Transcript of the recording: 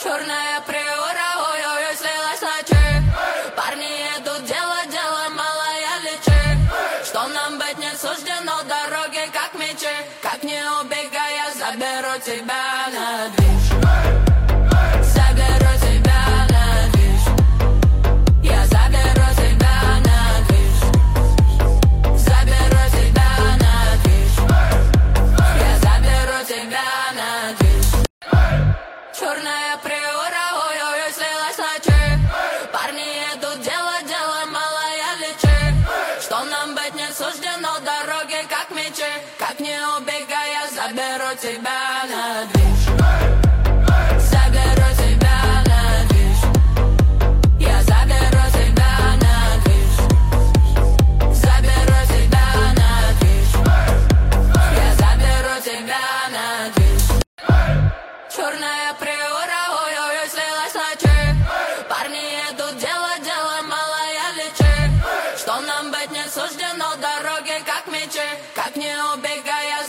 Черная приора, ой-ой-ой, слилась на чек. Парни едут, дело, мало я лечи. Что нам быть не суждено, дороги как мечи. Как не убегай, я заберу тебя на движ. Заберу тебя на движ. Я заберу тебя на движ. Заберу тебя на движ. Я заберу тебя на движ. Черная приора, ой-ой-ой, слилась на чек. Парни едут, дело, мало я лечи. Что нам быть не суждено, дороги как мечи. Как не убегай, я заберу тебя на движ. Заберу тебя на движ. Я заберу тебя на движ. Заберу тебя на движ. Я заберу тебя на движ. Черная приора, ой-ой-ой, слилась на чек. Парни едут, дело, мало я лечи. Что нам быть не суждено, дороги как мечи. Как не убегай.